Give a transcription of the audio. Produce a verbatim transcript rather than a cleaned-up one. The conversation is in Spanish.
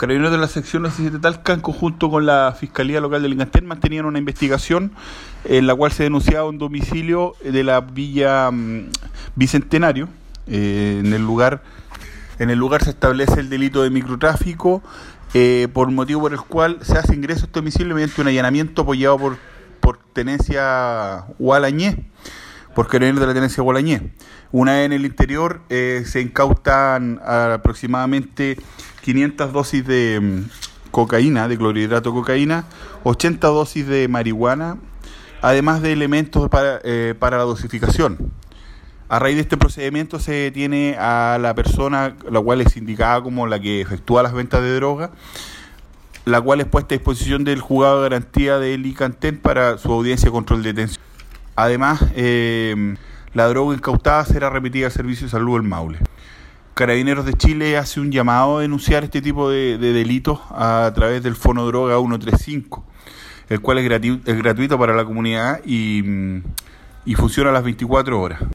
Carabineros de la sección siete de Talca, en conjunto con la Fiscalía Local de Linganten, mantenían una investigación en la cual se denunciaba un domicilio de la Villa um, Bicentenario. Eh, en el lugar en el lugar se establece el delito de microtráfico, eh, por motivo por el cual se hace ingreso a este domicilio mediante un allanamiento apoyado por, por tenencia Gualañé, por Carabineros de la tenencia Gualañé. Una vez en el interior eh, se incautan aproximadamente quinientas dosis de um, cocaína, de clorhidrato de cocaína, ochenta dosis de marihuana, además de elementos para, eh, para la dosificación. A raíz de este procedimiento se detiene a la persona, la cual es indicada como la que efectúa las ventas de droga, la cual es puesta a disposición del juzgado de garantía de Linganten para su audiencia de control de detención. Además, eh, la droga incautada será remitida al Servicio de Salud del Maule. Carabineros de Chile hace un llamado a denunciar este tipo de, de delitos a través del Fono Droga ciento treinta y cinco, el cual es gratuito, es gratuito para la comunidad y, y funciona a las veinticuatro horas.